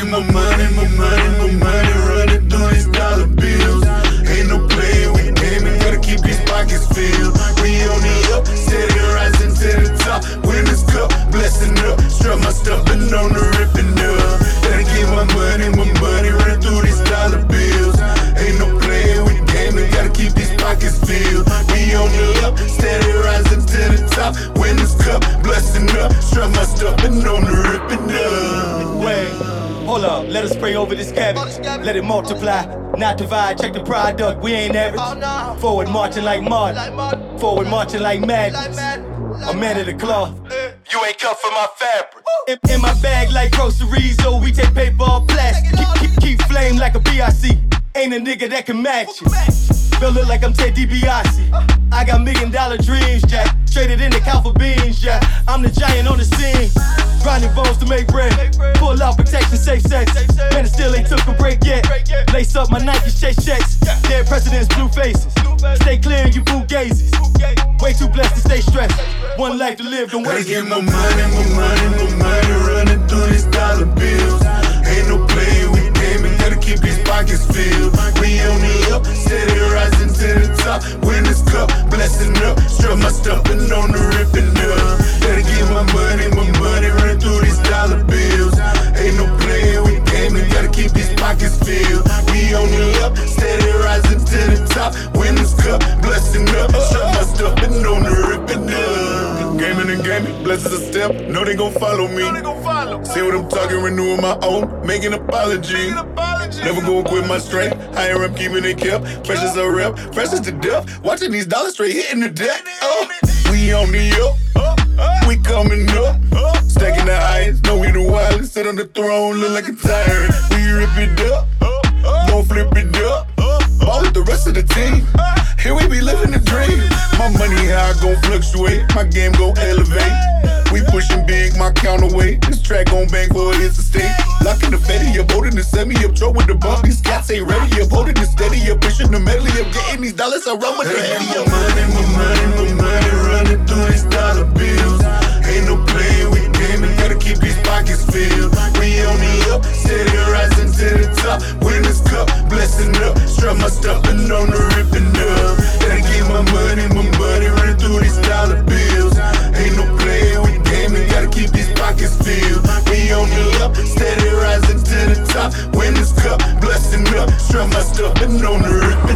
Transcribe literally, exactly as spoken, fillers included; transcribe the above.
get my money, my money, my money running through these dollar bills. Ain't no playing with the game, and gotta keep these pockets filled. We on the up, steady rising to the top. Winners cup, blessing up, strut my stuff and on the ripping up. Gotta get my money, my money running through these dollar bills. Ain't no playing with the game, and gotta keep these pockets filled. We on the up, steady rising to the top. Winners cup, blessing up, strut my stuff and on the ripping up. Wait, hold up, let us pray over this cabbage. Let it multiply, not divide. Check the product, we ain't average. Forward marching like Martin, forward marching like Madness. A man of the cloth, you ain't cut for my fabric. In, in my bag like groceries, so we take paper or plastic. Keep, keep, keep flame like a B I C. Ain't a nigga that can match it. Feel it like I'm Ted DiBiase. I got million dollar dreams, Jack. Traded in the cow for beans, yeah. I'm the giant on the scene. Grinding bones to make bread. Pull out protection, safe sex. Man, it still ain't took a break yet. Lace up my Nikes, chase checks. Dead presidents, blue faces. Stay clear, you boo gazes. Way too blessed to stay stressed. One life to live, don't waste it. Gotta get my money, my money, my money running through these dollar bills. Ain't no playing with the game, and gotta keep these pockets filled. We on the up, steady rising to the top. Winners cup, blessing up, strut my stuff and on the ripping up. Gotta get my money, my money running through these dollar bills. Ain't no playing with the game, and gotta keep these pockets filled. We on the up, steady rising to the top. Winners cup, blessing up, strut my stuff and on the ripping up. Gaming and gaming, blessings a step. Know they gon' follow me. See what I'm talking, renewing my own, making apology. Never gon' quit my strength. Higher up, keeping it kept. Fresh as a rep, fresh as to death. Watching these dollars straight hitting the deck. Oh, we on the up, we coming up. Stacking the highest, know we the wildest. Sit on the throne, look like a tyrant. We rip it up, gon' flip it up. All with the rest of the team. Here we be living the dream. My money high gon' fluctuate, my game gon' elevate. We pushing big, my counterweight. This track gon' bang for it's a state. Locking the fetty up, holding the semi up, throw with the bump. These cats ain't ready up, holding the steady up, pushing the medley up, getting these dollars. I run with the heady up. My money, my money, my money running through these dollar bills. Ain't no playing with the game, and gotta keep these pockets filled. We on the up, steady rising to the top. Winners cup, blessing up, strut my stuff and on the ripping up. Gotta get my money, my money running through these dollar bills. Ain't no playing with the game, and gotta keep these pockets filled. We on the up, steady rising to the top. Winners cup, blessing up, strut my stuff and on the ripping up.